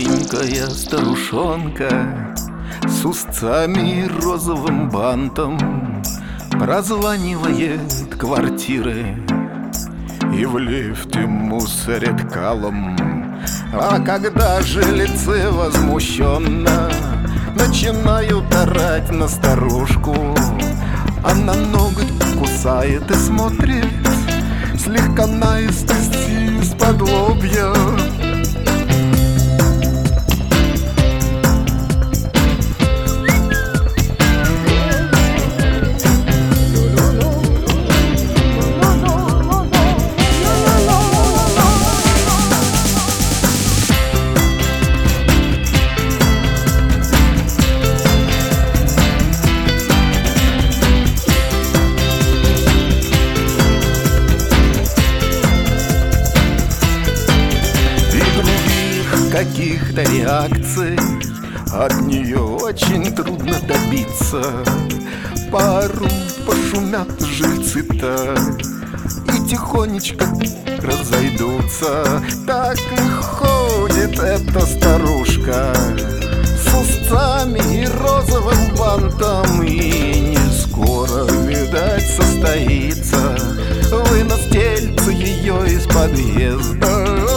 Маленькая старушонка с устцами и розовым бантом прозванивает квартиры и в лифте мусорит калом. А когда жильцы возмущенно начинают орать на старушку, она ноготь кусает и смотрит слегка наискось из-под лобья. Каких-то реакций от нее очень трудно добиться. Порой пошумят жильцы-то и тихонечко разойдутся. Так и ходит эта старушка с устцами и розовым бантом, и не скоро, видать, состоится вынос тельца ее из подъезда.